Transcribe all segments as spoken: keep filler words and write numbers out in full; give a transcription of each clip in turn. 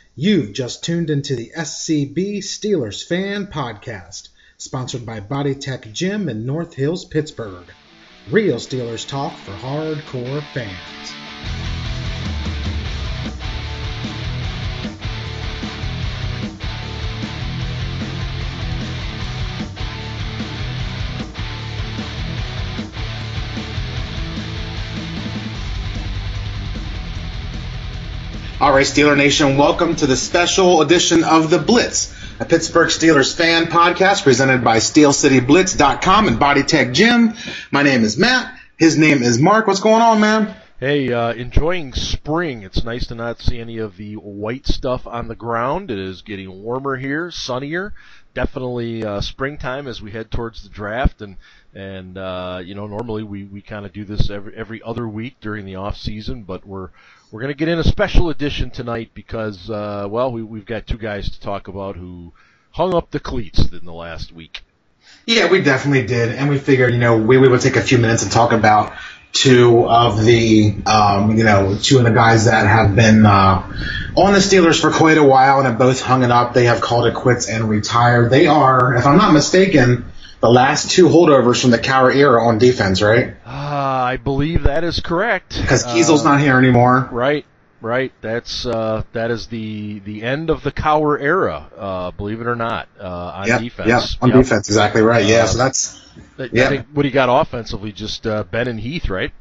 You've just tuned into the S C B Steelers Fan Podcast, sponsored by Body Tech Gym in North Hills, Pittsburgh. Real Steelers talk for hardcore fans. All right, Steeler Nation, welcome to the special edition of The Blitz, a Pittsburgh Steelers fan podcast presented by Steel City Blitz dot com and Body Tech Gym. My name is Matt. His name is Mark. What's going on, man? Hey, uh, enjoying spring. It's nice to not see any of the white stuff on the ground. It is getting warmer here, sunnier. Definitely uh, springtime as we head towards the draft, and and uh, you know normally we, we kind of do this every every other week during the off season, but we're we're going to get in a special edition tonight because uh, well we we've got two guys to talk about who hung up the cleats in the last week. Yeah, we definitely did, and we figured you know we we would take a few minutes and talk about two of the um, you know two of the guys that have been uh, on the Steelers for quite a while and have both hung it up. They have called it quits and retired. They are, if I'm not mistaken, the last two holdovers from the Cowher era on defense, right? Uh, I believe that is correct. Because Kiesel's uh, not here anymore. Right, right. That's uh, that is the the end of the Cowher era. Uh, believe it or not, uh, on yep, defense. Yeah, on yep. defense, exactly right. Yeah, uh, so that's. I yeah. think what he got offensively, just uh, Ben and Heath, right?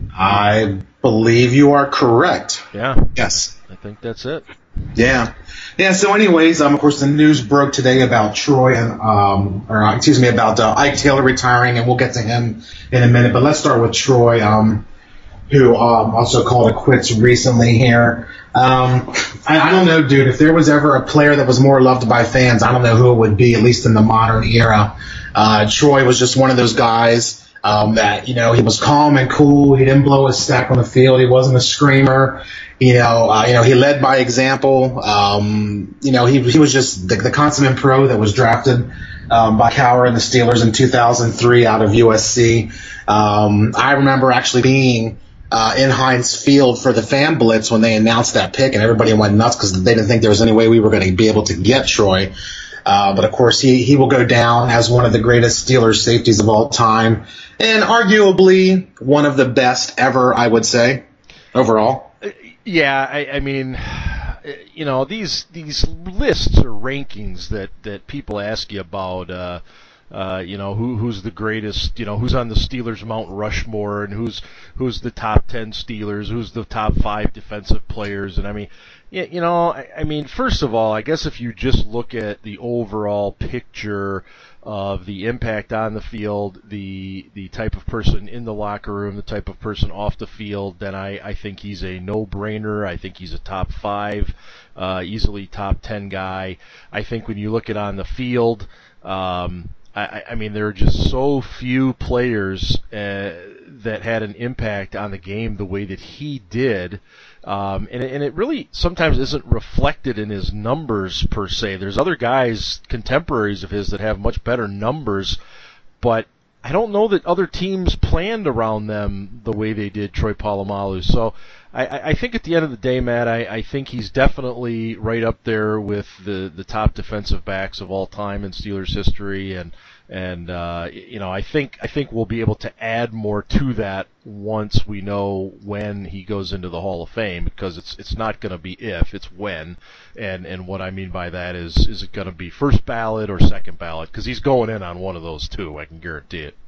I believe you are correct. Yeah. Yes. I think that's it. Yeah. Yeah, so anyways, um, of course, the news broke today about Troy and, um, or uh, excuse me, about uh, Ike Taylor retiring, and we'll get to him in a minute. But let's start with Troy, um, who um, also called it quits recently here. Um, I, I don't know, dude, if there was ever a player that was more loved by fans, I don't know who it would be, at least in the modern era. Uh, Troy was just one of those guys um, that, you know, he was calm and cool. He didn't blow his stack on the field. He wasn't a screamer. You know, uh, you know, he led by example. Um, you know, he he was just the, the consummate pro that was drafted um, by Cowher and the Steelers in two thousand three out of U S C. Um, I remember actually being uh, in Heinz Field for the fan blitz when they announced that pick, and everybody went nuts because they didn't think there was any way we were going to be able to get Troy. Uh, but of course, he, he will go down as one of the greatest Steelers safeties of all time, and arguably one of the best ever, I would say, overall. Yeah, I, I mean, you know, these these lists or rankings that, that people ask you about, uh, uh, you know, who who's the greatest, you know, who's on the Steelers Mount Rushmore, and who's who's the top ten Steelers, who's the top five defensive players, and I mean, yeah, you know, I, I mean, first of all, I guess if you just look at the overall picture of the impact on the field, the the type of person in the locker room, the type of person off the field, then I, I think he's a no-brainer. I think he's a top five, uh, easily top ten guy. I think when you look at on the field, um, I, I mean, there are just so few players uh, that had an impact on the game the way that he did. Um, and, and it really sometimes isn't reflected in his numbers per se. There's other guys, contemporaries of his, that have much better numbers, but I don't know that other teams planned around them the way they did Troy Polamalu. So I, I think at the end of the day, Matt, I, I think he's definitely right up there with the, the top defensive backs of all time in Steelers history, and and uh, you know I think I think we'll be able to add more to that once we know when he goes into the Hall of Fame, because it's it's not going to be if, it's when, and and what I mean by that is is it going to be first ballot or second ballot, because he's going in on one of those two, I can guarantee it.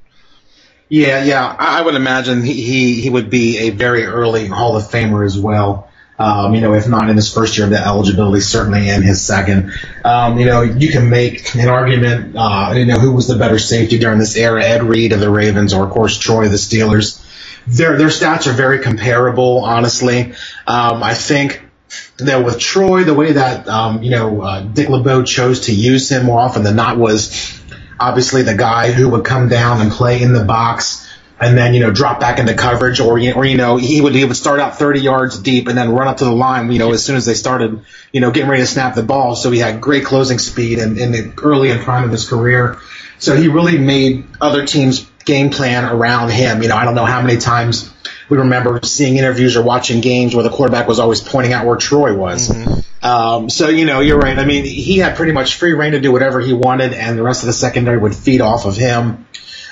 Yeah, yeah, I would imagine he, he, he would be a very early Hall of Famer as well. Um, you know, if not in his first year of the eligibility, certainly in his second. Um, you know, you can make an argument, uh, you know, who was the better safety during this era, Ed Reed of the Ravens or, of course, Troy of the Steelers. Their, their stats are very comparable, honestly. Um, I think that with Troy, the way that, um, you know, uh, Dick LeBeau chose to use him more often than not was obviously the guy who would come down and play in the box and then, you know, drop back into coverage, or, or, you know, he would, he would start out thirty yards deep and then run up to the line, you know, as soon as they started, you know, getting ready to snap the ball. So he had great closing speed in, in the early and prime of his career. So he really made other teams game plan around him. You know, I don't know how many times we remember seeing interviews or watching games where the quarterback was always pointing out where Troy was. Mm-hmm. Um, so, you know, you're right. I mean, he had pretty much free reign to do whatever he wanted, and the rest of the secondary would feed off of him.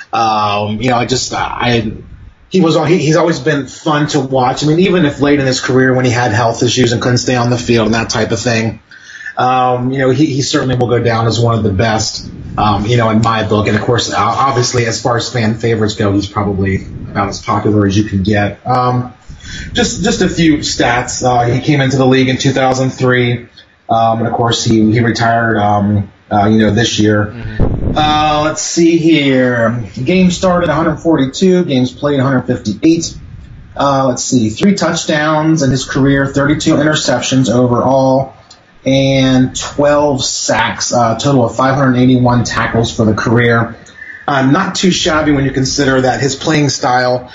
Um, you know, I just, I, he was, he, he's always been fun to watch. I mean, even if late in his career when he had health issues and couldn't stay on the field and that type of thing, um, you know, he, he certainly will go down as one of the best, um, you know, in my book. And of course, obviously, as far as fan favorites go, he's probably about as popular as you can get. Um, just, just a few stats. Uh, he came into the league in two thousand three. Um, and of course, he, he retired, um, uh, you know, this year. Mm-hmm. Uh, let's see here. Games started one forty-two. Games played one fifty-eight. Uh, let's see. Three touchdowns in his career, thirty-two interceptions overall, and twelve sacks. Uh, total of five hundred eighty-one tackles for the career. Uh, not too shabby when you consider that his playing style,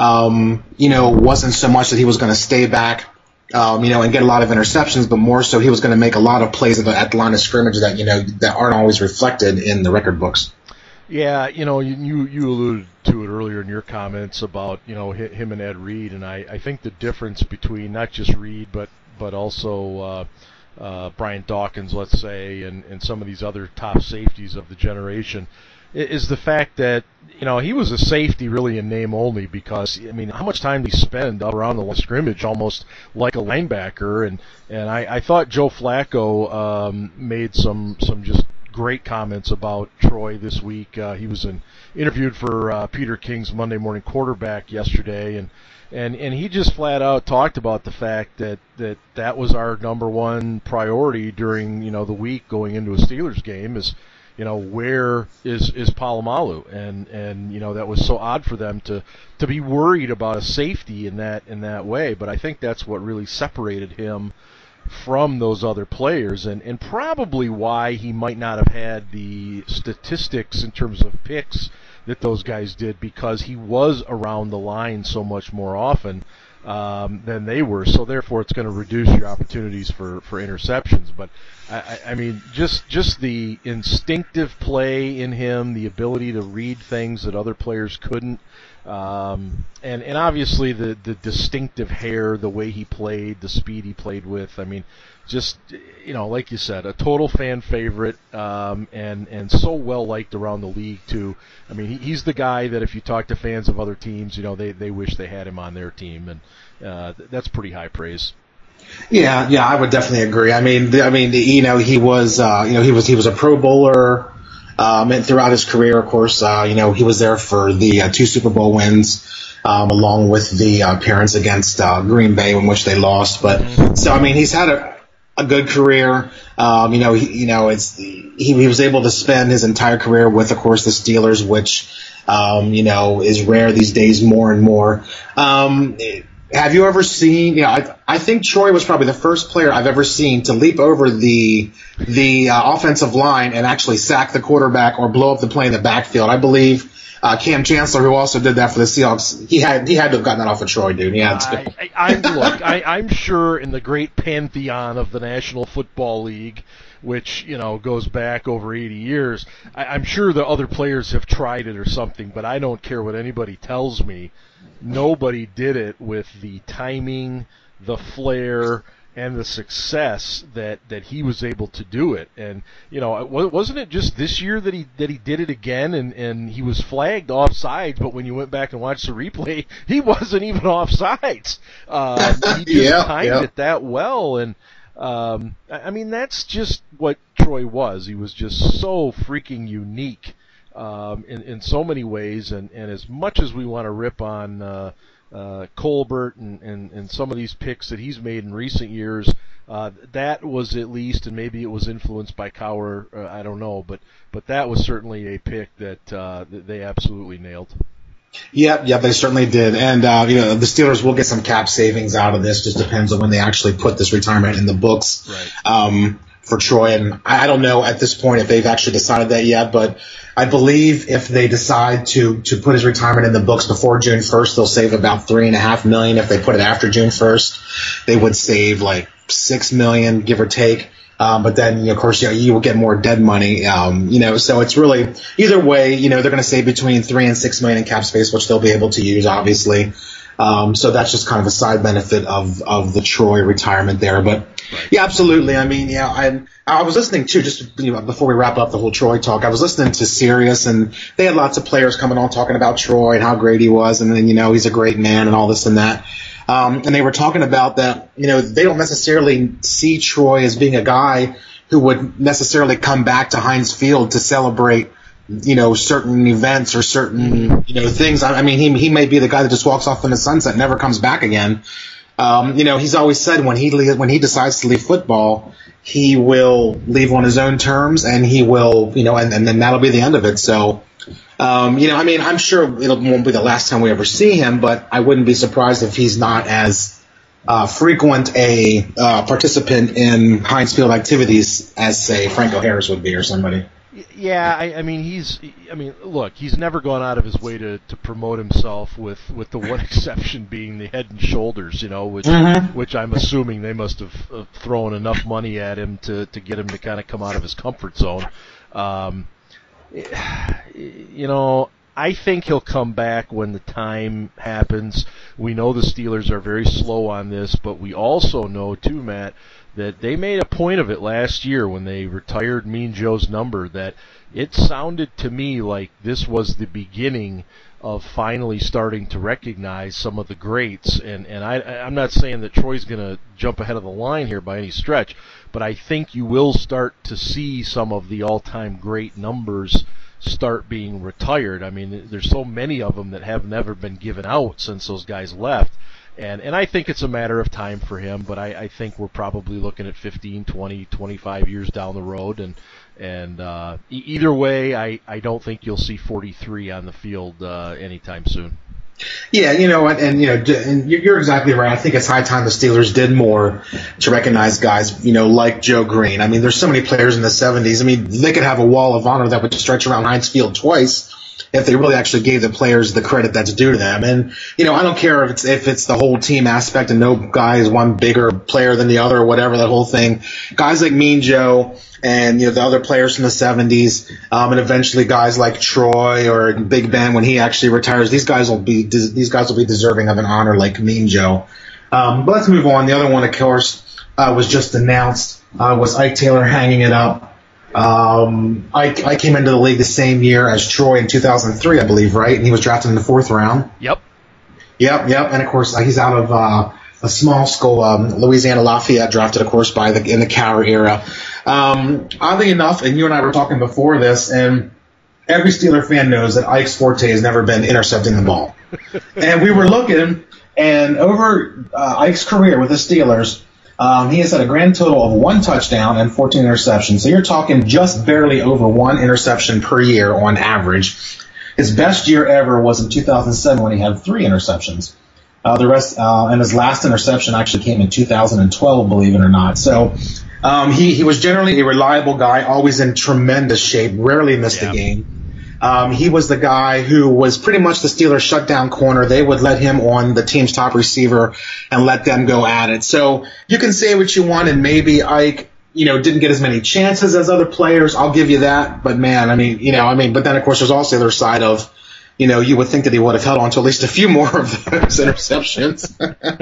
um, you know, wasn't so much that he was going to stay back. Um, you know, and get a lot of interceptions, but more so he was going to make a lot of plays at the, at the line of scrimmage that, you know, that aren't always reflected in the record books. Yeah, you know, you you alluded to it earlier in your comments about, you know, him and Ed Reed, and I, I think the difference between not just Reed, but but also uh, uh, Brian Dawkins, let's say, and, and some of these other top safeties of the generation is the fact that, you know, he was a safety really in name only because, I mean, how much time did he spend up around the line of scrimmage almost like a linebacker? And, and I, I thought Joe Flacco um, made some, some just great comments about Troy this week. Uh, he was in, interviewed for uh, Peter King's Monday Morning Quarterback yesterday, and, and, and he just flat out talked about the fact that, that that was our number one priority during, you know, the week going into a Steelers game is, you know, where is is Polamalu, and and you know that was so odd for them to to be worried about a safety in that in that way. But I think that's what really separated him from those other players, and and probably why he might not have had the statistics in terms of picks that those guys did, because he was around the line so much more often um, than they were. So therefore, it's going to reduce your opportunities for, for interceptions. But I, I mean, just just the instinctive play in him, the ability to read things that other players couldn't, um, and and obviously the the distinctive hair, the way he played, the speed he played with. I mean, just, you know, like you said, a total fan favorite, um, and and so well liked around the league too. I mean, he, he's the guy that if you talk to fans of other teams, you know, they they wish they had him on their team, and uh, that's pretty high praise. Yeah, yeah, I would definitely agree. I mean, I mean, you know, he was, uh, you know, he was he was a Pro Bowler, um, and throughout his career, of course, uh, you know, he was there for the uh, two Super Bowl wins. Um, along with the uh, appearance against uh, Green Bay, in which they lost. But mm-hmm. so, I mean, he's had a, a good career. Um, you know, he, you know, it's he, he was able to spend his entire career with, of course, the Steelers, which um, you know is rare these days, more and more. Um, have you ever seen? You know, I, I think Troy was probably the first player I've ever seen to leap over the the uh, offensive line and actually sack the quarterback or blow up the play in the backfield. I believe. Uh, Cam Chancellor, who also did that for the Seahawks, he had he had to have gotten that off of Troy, dude. He had to. I, I, I'm look, I, I'm sure in the great pantheon of the National Football League, which you know goes back over eighty years, I, I'm sure the other players have tried it or something, but I don't care what anybody tells me. Nobody did it with the timing, the flair, and the success that, that he was able to do it. And, you know, wasn't it just this year that he that he did it again, and, and he was flagged offsides, but when you went back and watched the replay, he wasn't even offsides. Um, he just yeah, timed yeah. it that well. And, um, I mean, that's just what Troy was. He was just so freaking unique um, in, in so many ways. And, and as much as we want to rip on uh, Uh, Colbert and, and, and some of these picks that he's made in recent years, uh, that was at least, and maybe it was influenced by Cowher, uh, I don't know, but but that was certainly a pick that, uh, that they absolutely nailed. Yep, yep, they certainly did. And, uh, you know, the Steelers will get some cap savings out of this. Just depends on when they actually put this retirement in the books. Right. Um, for Troy, and I don't know at this point if they've actually decided that yet, but I believe if they decide to to put his retirement in the books before June first, they'll save about three and a half million. If they put it after June first, they would save like six million, give or take. Um, but then, you know, of course, you know, you will get more dead money. Um, you know, so it's really either way. You know, they're going to save between three and six million in cap space, which they'll be able to use, obviously. Um, so that's just kind of a side benefit of, of the Troy retirement there. But right. yeah, absolutely. I mean, yeah, I, I was listening to just you know, before we wrap up the whole Troy talk, I was listening to Sirius, and they had lots of players coming on talking about Troy and how great he was. And then, you know, he's a great man and all this and that. Um, and they were talking about that, you know, they don't necessarily see Troy as being a guy who would necessarily come back to Heinz Field to celebrate, you know, certain events or certain, you know, things. I mean, he he may be the guy that just walks off in the sunset, never comes back again. Um, you know, he's always said when he when he decides to leave football, he will leave on his own terms, and he will, you know, and, and then that'll be the end of it. So, um, you know, I mean, I'm sure it won't be the last time we ever see him, but I wouldn't be surprised if he's not as uh, frequent a uh, participant in Heinz Field activities as, say, Franco Harris would be or somebody. Yeah, I, I mean, he's. I mean, look, he's never gone out of his way to, to promote himself, with, with the one exception being the Head and Shoulders, you know, which mm-hmm. which I'm assuming they must have uh, thrown enough money at him to, to get him to kind of come out of his comfort zone. Um, you know, I think he'll come back when the time happens. We know the Steelers are very slow on this, but we also know too, Matt, that they made a point of it last year when they retired Mean Joe's number, that it sounded to me like this was the beginning of finally starting to recognize some of the greats. And, and I, I'm not saying that Troy's going to jump ahead of the line here by any stretch, but I think you will start to see some of the all-time great numbers start being retired. I mean, there's so many of them that have never been given out since those guys left. And and I think it's a matter of time for him, but I, I think we're probably looking at fifteen, twenty, twenty-five years down the road. And and uh, e- either way, I, I don't think you'll see forty-three on the field uh, anytime soon. Yeah, you know, and, and you know, and you're exactly right. I think it's high time the Steelers did more to recognize guys, you know, like Joe Green. I mean, there's so many players in the seventies. I mean, they could have a wall of honor that would stretch around Heinz Field twice if they really actually gave the players the credit that's due to them. And, you know, I don't care if it's if it's the whole team aspect and no guy is one bigger player than the other or whatever, that whole thing. Guys like Mean Joe and, you know, the other players from the seventies, um, and eventually guys like Troy or Big Ben when he actually retires, these guys will be these guys will be deserving of an honor like Mean Joe. Um, but let's move on. The other one, of course, uh, was just announced, uh, was Ike Taylor hanging it up. Um, I, I came into the league the same year as Troy in two thousand three, I believe, right? And he was drafted in the fourth round. Yep. Yep, yep. And, of course, he's out of uh, a small school, um, Louisiana Lafayette, drafted, of course, by the in the Cowher era. Um, oddly enough, and you and I were talking before this, and every Steeler fan knows that Ike's forte has never been intercepting the ball. And we were looking, and over uh, Ike's career with the Steelers, Um, he has had a grand total of one touchdown and fourteen interceptions. So you're talking just barely over one interception per year on average. His best year ever was in two thousand seven when he had three interceptions. Uh, the rest, uh, and his last interception actually came in two thousand twelve, believe it or not. So um, he, he was generally a reliable guy, always in tremendous shape, rarely missed yeah. a game. Um, he was the guy who was pretty much the Steelers' shutdown corner. They would let him on the team's top receiver and let them go at it. So you can say what you want, and maybe Ike, you know, didn't get as many chances as other players. I'll give you that. But, man, I mean, you know, I mean, but then, of course, there's also the other side of, you know, you would think that he would have held on to at least a few more of those interceptions.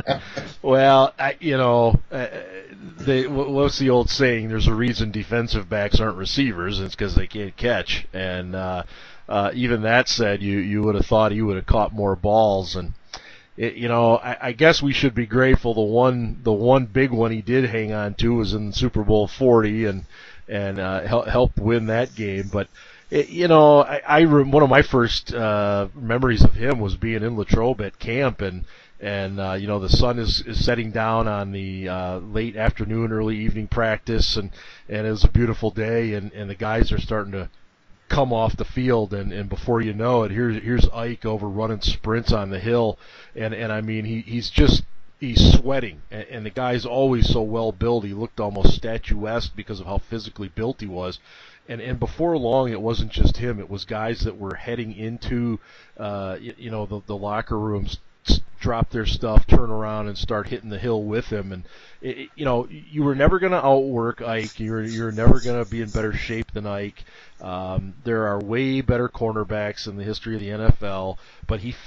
Well, I, you know, uh, they, what's the old saying? There's a reason defensive backs aren't receivers, and it's because they can't catch. And uh, uh, even that said, you, you would have thought he would have caught more balls. And, it, you know, I, I guess we should be grateful the one the one big one he did hang on to was in Super Bowl forty and, and uh, help, helped win that game. But, it, you know, I, I one of my first uh, memories of him was being in Latrobe at camp, and And, uh, you know, the sun is, is setting down on the uh, late afternoon, early evening practice, and, and it was a beautiful day, and, and the guys are starting to come off the field, and, and before you know it, here's here's Ike over running sprints on the hill, and, and I mean, he, he's just, he's sweating, and, and the guy's always so well built, he looked almost statuesque because of how physically built he was. And and before long, it wasn't just him, it was guys that were heading into, uh, you, you know, the, the locker rooms, drop their stuff, turn around, and start hitting the hill with him. And it, you know, you were never going to outwork Ike. You're you're never going to be in better shape than Ike. Um, there are way better cornerbacks in the history of the N F L, but he fit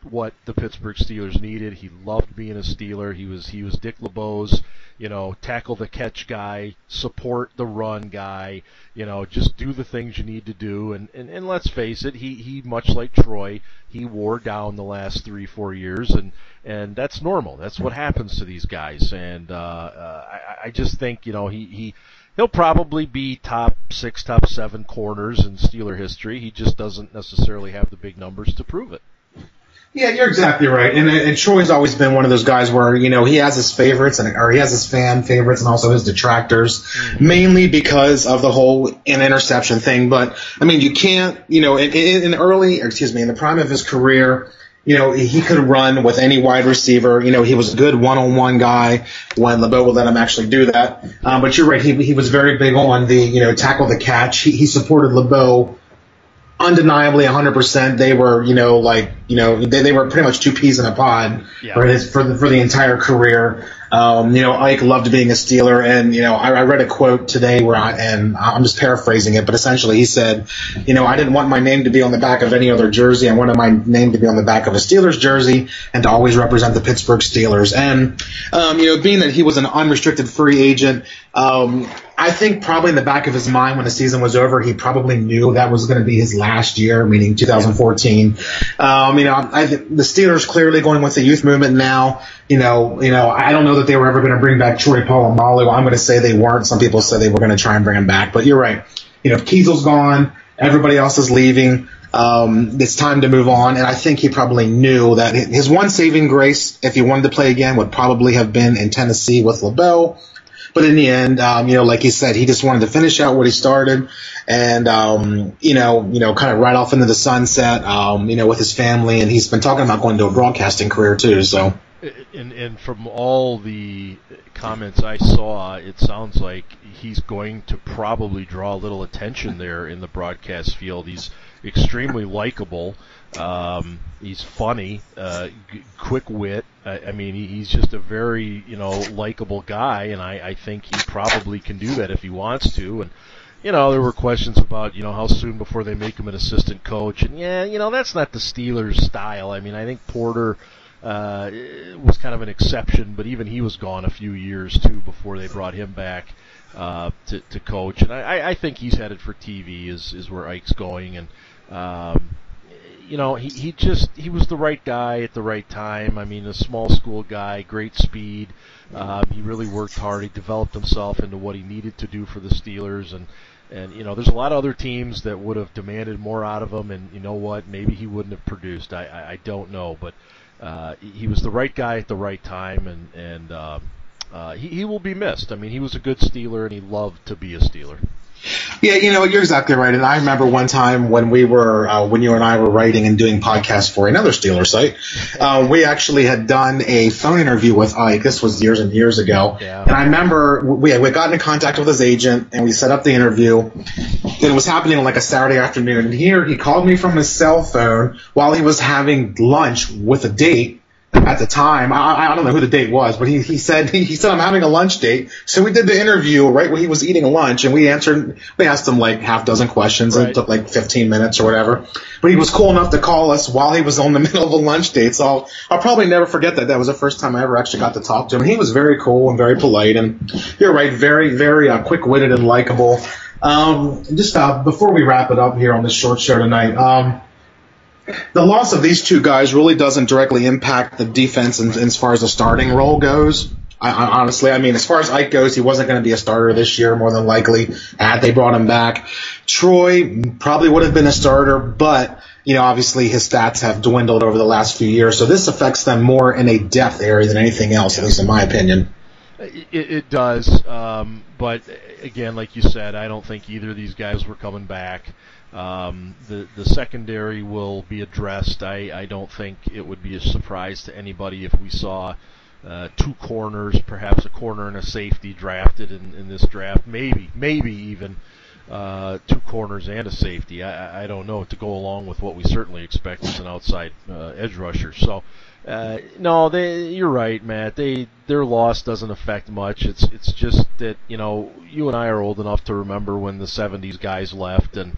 what the Pittsburgh Steelers needed. He loved being a Steeler. He was he was Dick LeBeau's, you know, tackle the catch guy, support the run guy, you know, just do the things you need to do. And, and, and let's face it, he, he much like Troy, he wore down the last three, four years, and, and that's normal. That's what happens to these guys. And uh, uh, I, I just think, you know, he, he he'll probably be top six, top seven corners in Steeler history. He just doesn't necessarily have the big numbers to prove it. Yeah, you're exactly right. And, and Troy's always been one of those guys where, you know, he has his favorites and or he has his fan favorites and also his detractors, mm-hmm. mainly because of the whole in interception thing. But, I mean, you can't, you know, in, in early, or excuse me, in the prime of his career, you know, he could run with any wide receiver. You know, he was a good one-on-one guy when LeBeau would let him actually do that. Um, but you're right, he he was very big on the, you know, tackle the catch. He, he supported LeBeau undeniably one hundred percent. They were, you know, like, you know, they, they were pretty much two peas in a pod yeah. for his, for the, for the entire career. Um, you know, Ike loved being a Steeler, and, you know, I, I read a quote today where I, and I'm just paraphrasing it, but essentially he said, you know, I didn't want my name to be on the back of any other jersey. I wanted my name to be on the back of a Steelers jersey and to always represent the Pittsburgh Steelers. And, um, you know, being that he was an unrestricted free agent, um, I think probably in the back of his mind when the season was over, he probably knew that was going to be his last year, meaning two thousand fourteen. Um, you know, I, the Steelers clearly going with the youth movement now. You know, you know, I don't know that they were ever going to bring back Troy Polamalu. I'm going to say they weren't. Some people said they were going to try and bring him back, but you're right. You know, Kiesel's gone, everybody else is leaving. Um, it's time to move on, and I think he probably knew that his one saving grace, if he wanted to play again, would probably have been in Tennessee with LeBeau. But in the end, um, you know, like he said, he just wanted to finish out what he started, and um, you know, you know, kind of right off into the sunset, um, you know, with his family, and he's been talking about going to a broadcasting career too. So, and and from all the comments I saw, it sounds like he's going to probably draw a little attention there in the broadcast field. He's extremely likable. Um, he's funny, uh, g- quick wit. I, I mean, he, he's just a very, you know, likable guy, and I, I think he probably can do that if he wants to. And, you know, there were questions about, you know, how soon before they make him an assistant coach. And, yeah, you know, that's not the Steelers' style. I mean, I think Porter uh, was kind of an exception, but even he was gone a few years, too, before they brought him back uh, to, to coach. And I, I think he's headed for T V is, is where Ike's going. And, um, you know, he, he just, he was the right guy at the right time. I mean, a small school guy, great speed. Um, he really worked hard. He developed himself into what he needed to do for the Steelers. And, and, you know, there's a lot of other teams that would have demanded more out of him. And you know what? Maybe he wouldn't have produced. I, I, I don't know. But uh, he was the right guy at the right time. And, and um, uh, he, he will be missed. I mean, he was a good Steeler, and he loved to be a Steeler. Yeah, you know, you're exactly right. And I remember one time when we were, uh, when you and I were writing and doing podcasts for another Steeler site, uh, we actually had done a phone interview with Ike. This was years and years ago. Yeah. And I remember we had, we had gotten in contact with his agent and we set up the interview. It was happening on like a Saturday afternoon. And here he called me from his cell phone while he was having lunch with a date. At the time, I, I don't know who the date was, but he, he said he, he said I'm having a lunch date. So we did the interview right when he was eating lunch, and we answered. We asked him like half dozen questions, and right. It took like fifteen minutes or whatever. But he was cool enough to call us while he was on the middle of a lunch date. So I'll, I'll probably never forget that. That was the first time I ever actually got to talk to him. And he was very cool and very polite, and you're right, very very uh, quick witted and likable. Um, just uh, before we wrap it up here on this short show tonight. Um, The loss of these two guys really doesn't directly impact the defense in, in as far as the starting role goes. I, I, honestly, I mean, as far as Ike goes, he wasn't going to be a starter this year, more than likely, had they brought him back. Troy probably would have been a starter, but, you know, obviously his stats have dwindled over the last few years, so this affects them more in a depth area than anything else, at least in my opinion. It, it does, um, but again, like you said, I don't think either of these guys were coming back. Um, the the secondary will be addressed. I, I don't think it would be a surprise to anybody if we saw uh, two corners, perhaps a corner and a safety drafted in, in this draft. Maybe, maybe even uh, two corners and a safety. I, I don't know, to go along with what we certainly expect as an outside uh, edge rusher. So, uh, no, they, you're right, Matt. They their loss doesn't affect much. It's it's just that, you know, you and I are old enough to remember when the seventies guys left, and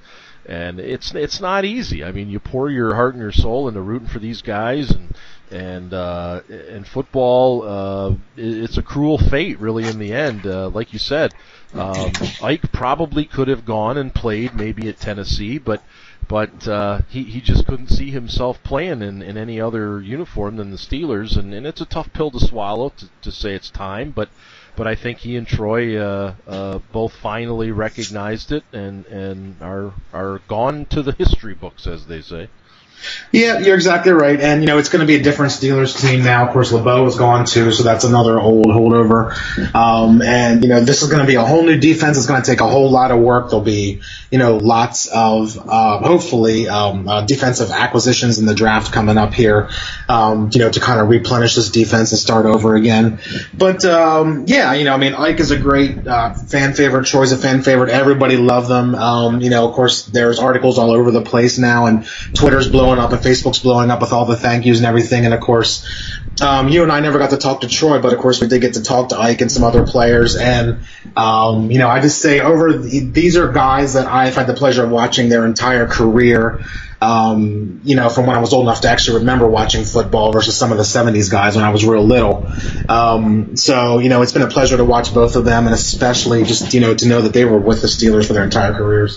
and it's it's not easy. I mean, you pour your heart and your soul into rooting for these guys, and and uh, in football, uh, it's a cruel fate, really. In the end, uh, like you said, um, Ike probably could have gone and played maybe at Tennessee, but but uh, he he just couldn't see himself playing in, in any other uniform than the Steelers, and, and it's a tough pill to swallow to, to say it's time, but. But I think he and Troy uh, uh, both finally recognized it and, and are are gone to the history books, as they say. Yeah, you're exactly right. And, you know, it's going to be a different Steelers team now. Of course, LeBeau is gone, too, so that's another old holdover. Um, and, you know, this is going to be a whole new defense. It's going to take a whole lot of work. There'll be, you know, lots of, uh, hopefully, um, uh, defensive acquisitions in the draft coming up here, um, you know, to kind of replenish this defense and start over again. But, um, yeah, you know, I mean, Ike is a great uh, fan favorite. Troy's a fan favorite. Everybody loved them. Um, you know, of course, there's articles all over the place now, and Twitter's blowing up and Facebook's blowing up with all the thank yous and everything. And of course, um, you and I never got to talk to Troy, but of course we did get to talk to Ike and some other players. And, um, you know, I just say over the, these are guys that I've had the pleasure of watching their entire career. Um, you know, from when I was old enough to actually remember watching football versus some of the seventies guys when I was real little. Um, so, you know, it's been a pleasure to watch both of them, and especially just, you know, to know that they were with the Steelers for their entire careers.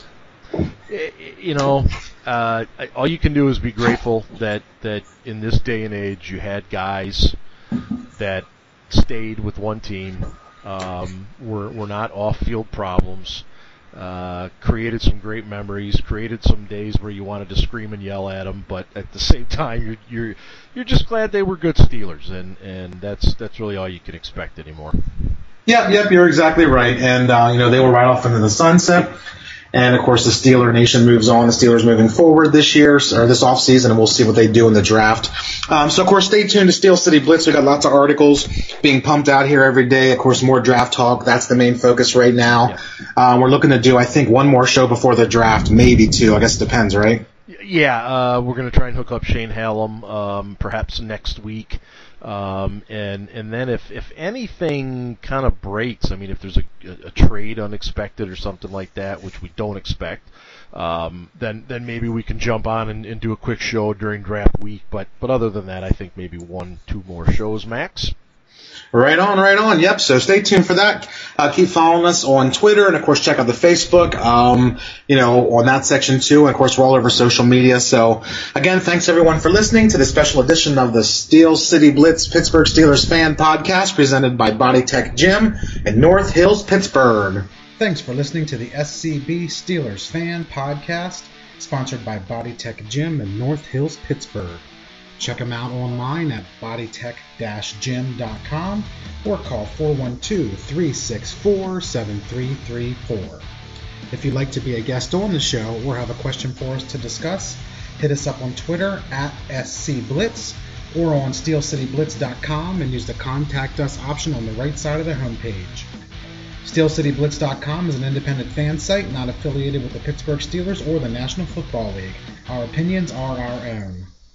You know, uh, all you can do is be grateful that, that in this day and age you had guys that stayed with one team, um, were, were not off-field problems, uh, created some great memories, created some days where you wanted to scream and yell at them, but at the same time you're you're you're just glad they were good Steelers, and, and that's that's really all you can expect anymore. Yep, yep, you're exactly right. And, uh, you know, they were right off into the sunset. And, of course, the Steeler Nation moves on. The Steelers moving forward this year, or this offseason, and we'll see what they do in the draft. Um, so, of course, stay tuned to Steel City Blitz. We've got lots of articles being pumped out here every day. Of course, more draft talk. That's the main focus right now. Yeah. Uh, we're looking to do, I think, one more show before the draft, maybe two. I guess it depends, right? Yeah, uh, we're going to try and hook up Shane Hallam um, perhaps next week. Um, and and then if, if anything kind of breaks, I mean, if there's a, a, a trade unexpected or something like that, which we don't expect, um, then then maybe we can jump on and, and do a quick show during draft week. But but other than that, I think maybe one, two more shows max. Right on, right on. Yep. So stay tuned for that. Uh, keep following us on Twitter, and of course check out the Facebook, um, you know, on that section too. And of course we're all over social media. So again, thanks everyone for listening to this special edition of the Steel City Blitz Pittsburgh Steelers fan podcast presented by Body Tech Gym in North Hills, Pittsburgh. Thanks for listening to the S C B Steelers fan podcast sponsored by Body Tech Gym in North Hills, Pittsburgh. Check them out online at bodytech dash gym dot com or call four one two, three six four, seven three three four. If you'd like to be a guest on the show or have a question for us to discuss, hit us up on Twitter at S C Blitz or on steel city blitz dot com and use the Contact Us option on the right side of the homepage. steel city blitz dot com is an independent fan site not affiliated with the Pittsburgh Steelers or the National Football League. Our opinions are our own.